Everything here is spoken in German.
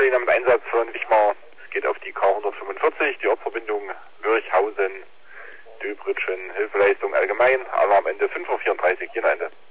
Berliner mit Einsatz von Wichmar. Es geht auf die K145, die Ortsverbindung Mürchhausen, Döbritschen, Hilfeleistung allgemein. Alarm Ende 5:34 Uhr, hier ein Ende.